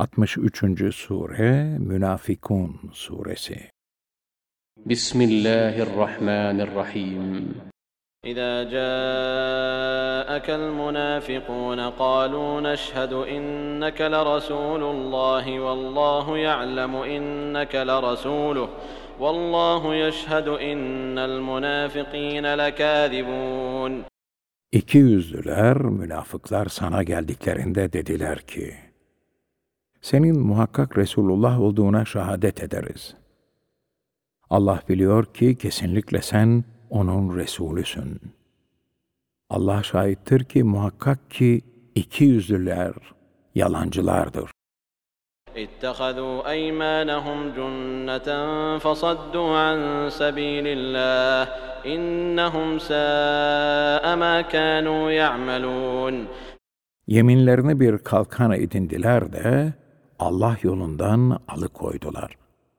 63. Sure Münafikun Suresi. Bismillahirrahmanirrahim. إذا جاءك المنافقون قالوا نشهد إنك لرسول الله والله يعلم إنك لرسوله والله يشهد إن المنافقين لكاذبون. İkiyüzlüler, münafıklar sana geldiklerinde dediler ki, senin muhakkak Resulullah olduğuna şehadet ederiz. Allah biliyor ki kesinlikle sen onun Resulüsün. Allah şahittir ki muhakkak ki ikiyüzlüler yalancılardır. اتخذوا أيمانهم جنة فصدوا عن سبيل الله إنهم ساء ما كانوا يعملون. Yeminlerini bir kalkan edindiler de Allah yolundan alıkoydular.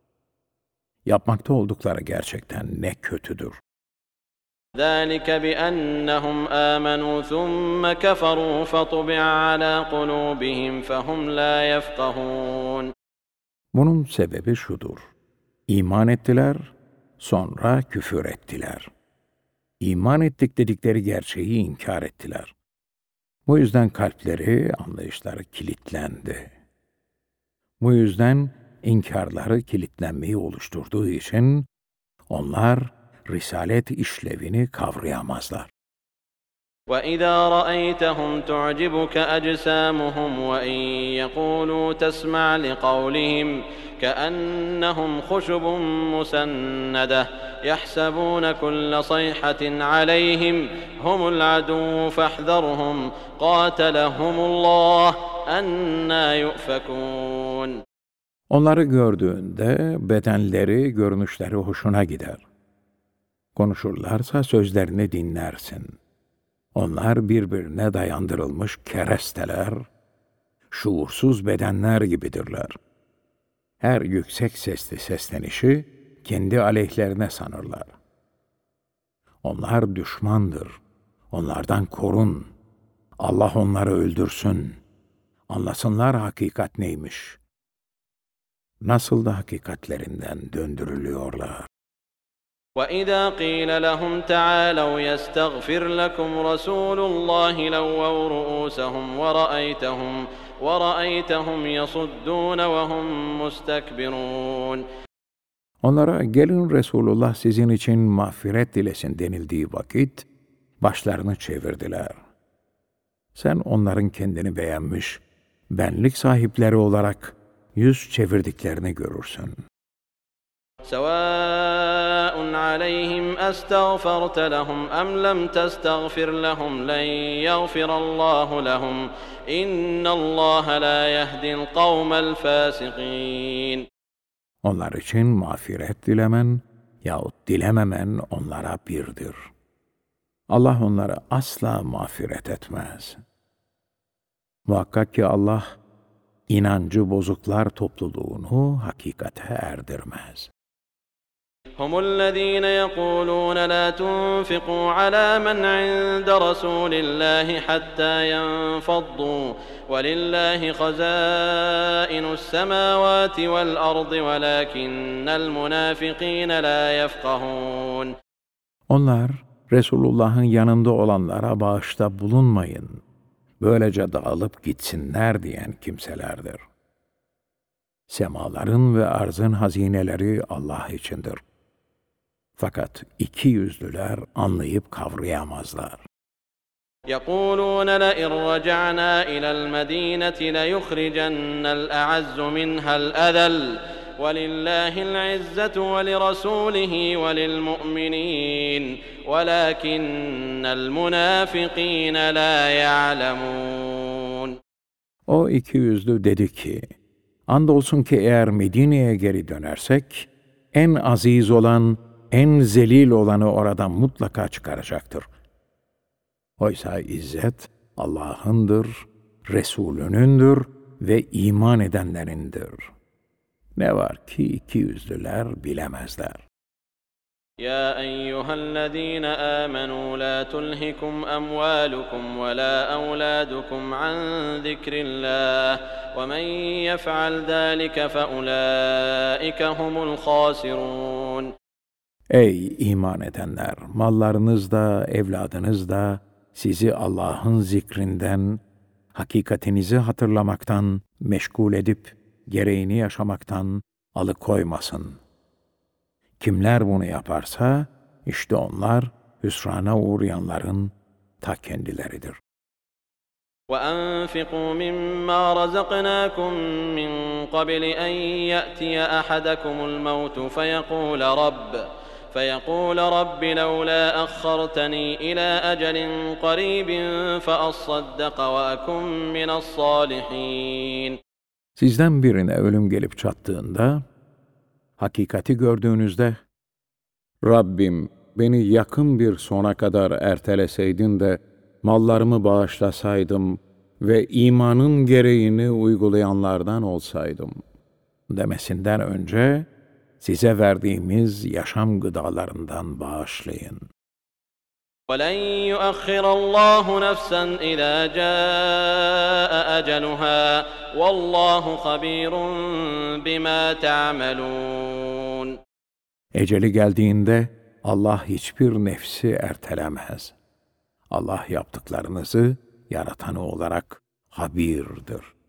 Yapmakta oldukları gerçekten ne kötüdür. ذلك بأنهم آمنوا ثم كفروا فطبع على قلوبهم فهم لا يفقهون. Bunun sebebi şudur. İman ettiler, sonra küfür ettiler. İman ettik dedikleri gerçeği inkar ettiler. Bu yüzden kalpleri, anlayışları kilitlendi. Bu yüzden inkarları kilitlenmeyi oluşturduğu için onlar risalet işlevini kavrayamazlar. وَإِذَا رَأَيْتَهُمْ تُعْجِبُكَ أَجْسَامُهُمْ وَإِنْ يَقُولُوا تَسْمَعْ لِقَوْلِهِمْ كَأَنَّهُمْ خُشُبٌ مُّسَنَّدَةٌ يَحْسَبُونَ كُلَّ صَيْحَةٍ عَلَيْهِمْ هُمُ الْعَدُوُّ فَاحْذَرْهُمْ قَاتَلَهُمُ اللَّهُ أَنَّىٰ يُؤْفَكُونَ. Onları gördüğünde bedenleri, görünüşleri hoşuna gider. Konuşurlarsa sözlerini dinlersin. Onlar birbirine dayandırılmış keresteler, şuursuz bedenler gibidirler. Her yüksek sesli seslenişi kendi aleyhlerine sanırlar. Onlar düşmandır. Onlardan korun. Allah onları öldürsün. Anlasınlar hakikat neymiş. Nasıl da hakikatlerinden döndürülüyorlar. وَإِذَا قِيلَ لَهُمْ تَعَالَوْا يَسْتَغْفِرْ لَكُمْ رَسُولُ اللَّهِ لَوَّوْا رُءُوسَهُمْ وَرَأَيْتَهُمْ يَصُدُّونَ وَهُمْ مُسْتَكْبِرُونَ. Onlara gelin Resulullah sizin için mağfiret dilesin denildiği vakit başlarını çevirdiler. Sen onların kendini beğenmiş, benlik sahipleri olarak yüz çevirdiklerini görürsün. سواء عليهم أستغفرت لهم أم لم تستغفر لهم لن يغفر الله لهم إن الله لا يهدي القوم الفاسقين. Onlar için mağfiret dilemen yahut dilememen onlara birdir. Allah onlara asla mağfiret etmez. Muhakkak ki Allah inancı bozuklar topluluğunu hakikate erdirmez. هم الذين يقولون لا تنفقوا على من عند رسول الله حتى ينفضوا ولله خزائن السماوات والأرض ولكن المنافقين لا يفقهون. Onlar Resulullah'ın yanında olanlara bağışta bulunmayın, böylece dağılıp gitsinler diyen kimselerdir. Semaların ve arzın hazineleri Allah içindir. Fakat ikiyüzlüler anlayıp kavrayamazlar. يَقُولُونَ لَئِنْ رَجَعْنَا إِلَى الْمَدِينَةِ لَيُخْرِجَنَّ الْأَعَزُّ مِنْهَا الْأَذَلَّ وَلِلَّهِ الْعِزَّةُ وَلِرَسُولِهِ وَلِلْمُؤْمِنِينَ وَلَكِنَّ الْمُنَافِقِينَ لَا يَعْلَمُونَ. O ikiyüzlü dedi ki, andolsun ki eğer Medine'ye geri dönersek, en aziz olan, en zelil olanı oradan mutlaka çıkaracaktır. Oysa izzet Allah'ındır, Resulünündür ve iman edenlerindir. Ne var ki ikiyüzlüler bilemezler. يا أيها الذين آمنوا لا تلهكم أموالكم ولا أولادكم عن ذكر الله ومن يفعل ذلك فأولئك هم الخاسرون. Ey iman edenler! Mallarınız da, evladınız da sizi Allah'ın zikrinden, hakikatinizi hatırlamaktan meşgul edip gereğini yaşamaktan alıkoymasın. Kimler bunu yaparsa, işte onlar hüsrana uğrayanların ta kendileridir. وأنفقوا مما رزقناكم من قبل أن يأتي أحدكم الموت فيقول رب لولا أخرتني إلى أجل قريب فأصدق وأكن من الصالحين. Sizden birine ölüm gelip çattığında, hakikati gördüğünüzde, Rabbim beni yakın bir sona kadar erteleseydin de mallarımı bağışlasaydım ve imanın gereğini uygulayanlardan olsaydım demesinden önce size verdiğimiz yaşam gıdalarından bağışlayın. وَلَنْ يُؤَخِّرَ اللّٰهُ نَفْسًا إِذَا جَاءَ أَجَلُهَا وَاللّٰهُ خَبِيرٌ بِمَا تَعْمَلُونَ. Eceli geldiğinde Allah hiçbir nefsi ertelemez. Allah yaptıklarınızı yaratanı olarak habirdir.